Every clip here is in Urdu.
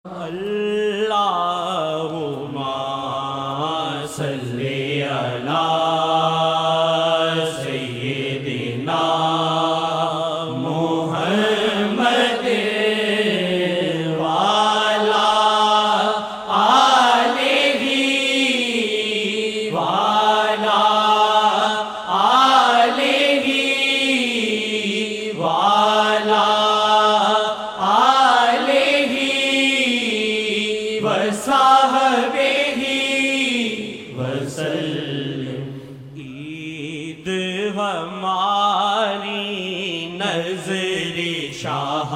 اللہم صلی علی سیدنا محمد وعلی آلہ وعلی آلہ وعلی وصحبہ وسلم۔ عید ہماری نظر شاہ،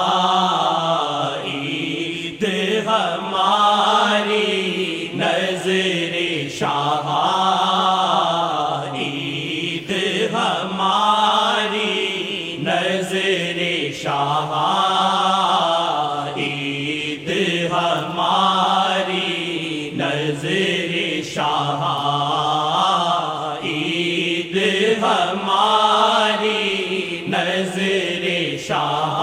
عید ہماری نظر شاہ، عید ہماری نظر شاہ، عید ہماری نظر شاہ، عید ہماری نظر شاہ،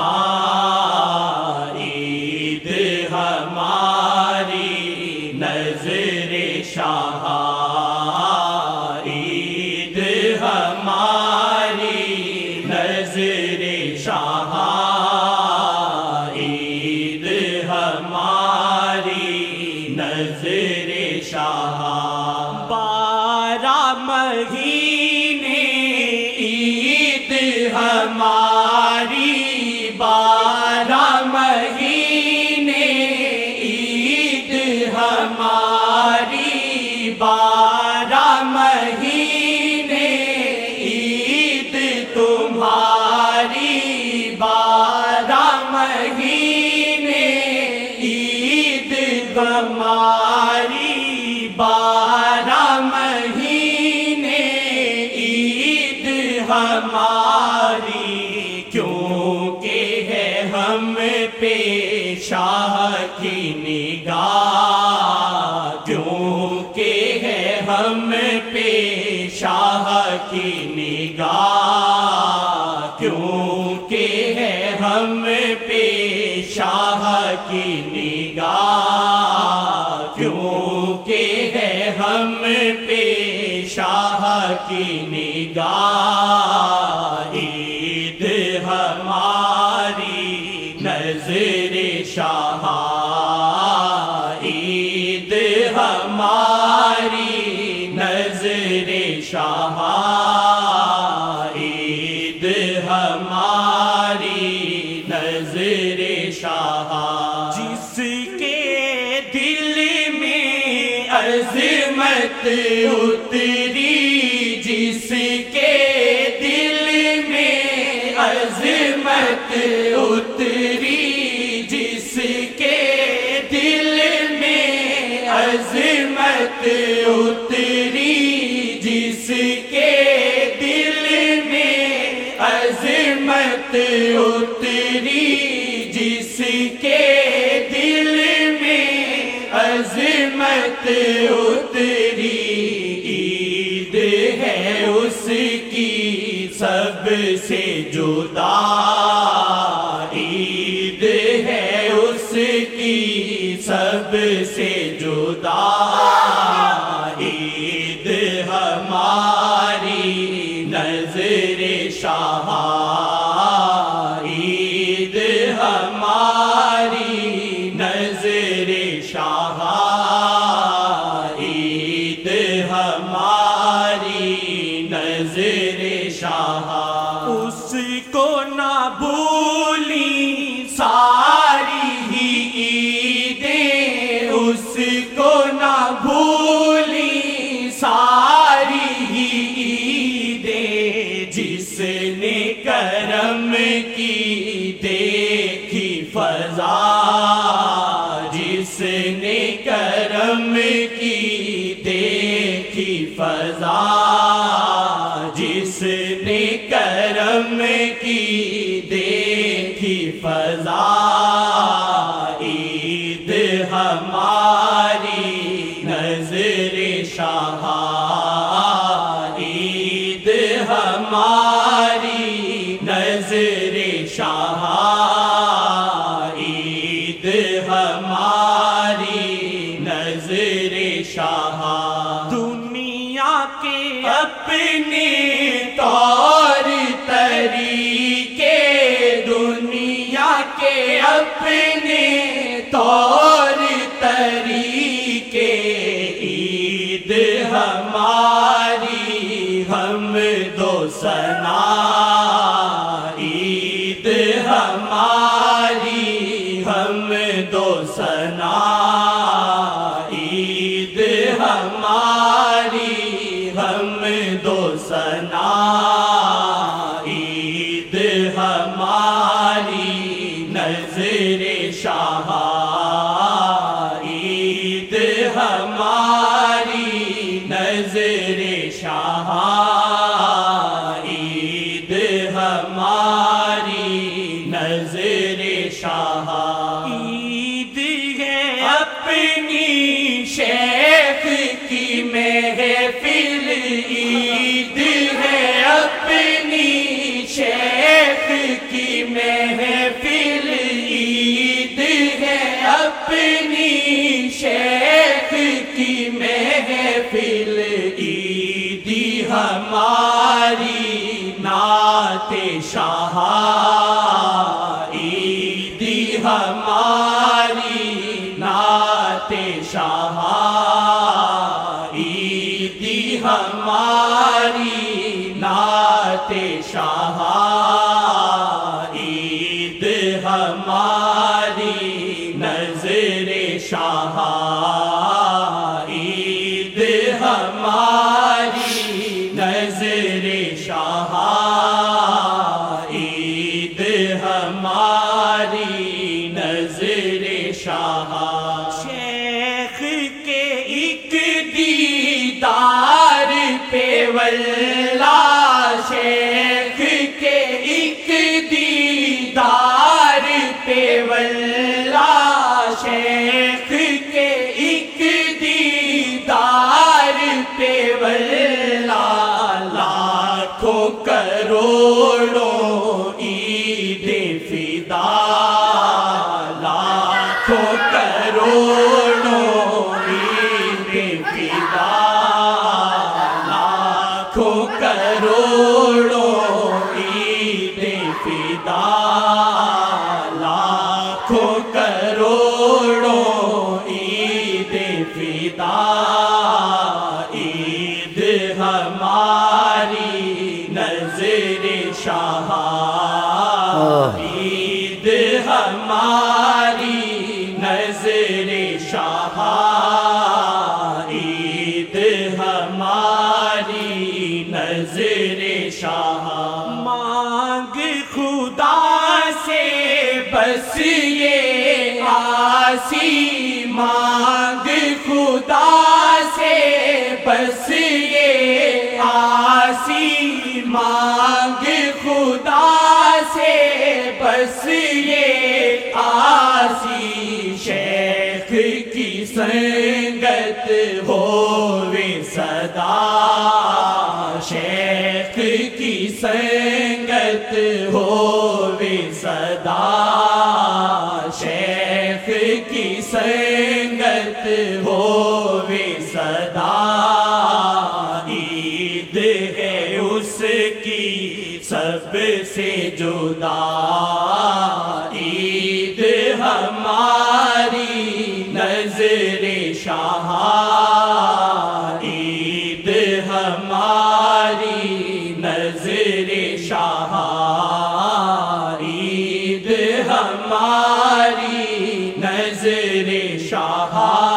عید ہماری نظر شاہ، عید ہماری نظر شاہ، عید ہماری نظر شاہ۔ 12 مہینے عید ہماری، 12 مہینے عید ہماری، 12 مہینے عید تمہاری، 12 مہینے عید ہماری، 12 مہینے عید ہماری، کیونکہ ہے ہم پہ شاہ کی نگاہ، کیونکہ ہے ہم پہ شاہ کی نگاہ، کیونکہ ہے ہم پہ شاہ کی نگاہ، کیونکہ ہے ہم پہ شاہ کی نگاہ، عید ہماری نظر شاہ، عید ہماری نظر شاہ، عید ہماری نظر شاہ۔ جس کے دل میں عظمت اتری، جس کے دل میں عظمت اتری، جس کے دل میں عظمت اتری، جس کے دل میں عظمت اتری، جس کے دل میں عظمت اتری، عید ہے اس کی سب سے جدا، عید ہے اس کی سب سے جدا، عید ہماری نظر شاہ، عید ہماری نظر شاہ، عید ہماری نظر شاہ۔ اس کو نہ بھولی ساری ہی عیدیں، اس کو نہ بھولی ساری ہی عیدیں، جس نے کرم کی دیکھی فضا، جس نے کرم کی دیکھی فضا، جس نے کرم کی دیکھی فضا، عید ہماری نظر شاہ، عید ہماری نظر شاہ، عید ہم ہماری نظر شاہ دنیا کے اپنے طور طریقے دنیا کے اپنے طور طریقے عید ہماری حمد و ثنا عید ہماری حمد و ثنا عید ہماری حمد و ثنا عید ہماری نظر شاہ عید ہماری نظر شاہ عید ہماری نظر شاہ عید ہے اپنی شیخ کی محفل عید ہے اپنی شیخ کی محفل عید ہے اپنی شیخ کی محفل عیدی ہماری نعت شاہ عیدی ہماری نعت شاہ عیدی ہماری نعت شاہ عید ہماری نظر شاہ عید ہماری نظر شاہ عید ہماری نظر شاہ شیخ کے ایک دیدار پہ واللہ شیخ کے ایک دیدار پہ واللہ شیخ کے ایک دیدار پہ واللہ لاکھوں کروڑوں عید فدا لاکھوں کروڑوں عید فدا لاکھوں کروڑوں عید فدا لاکھوں کروڑوں عید فدا عید ہماری نظر شاہ عید ہماری نظر شاہ عید ہماری نظر شاہ مانگ خدا سے بس یہ آسی مانگ خدا سے بس یہ آسی مانگ خدا سے بس یہ آسی شیخ کی سنگت ہووے صدا شیخ کی سنگت ہووے صدا شیخ کی سنگت ہووے صدا عید ہے اس کی سب سے جدا عید ہماری نظر شاہ عید ہماری نظر شاہ عید ہماری نظر شاہ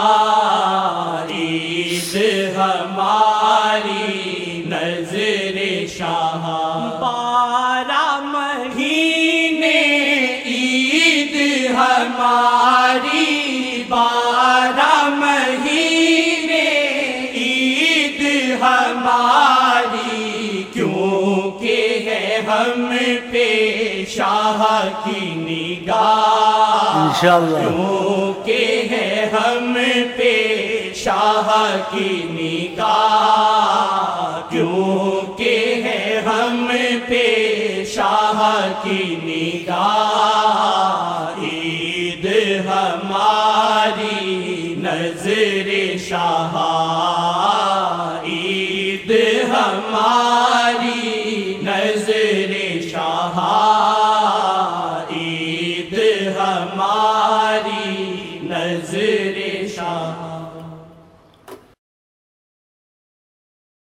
عید ہماری نظر شاہ 12 مہینے عید ہماری 12 مہینے عید ہماری کیونکہ ہے ہم پہ شاہ کی نگاہ انشاءاللہ کیونکہ ہے ہم پہ شاہ کی نگاہ کیونکہ ہے ہم پہ شاہ کی نگاہ عید ہماری نظر شاہ عید ہماری نظر شاہ عید ہماری نظر شاہ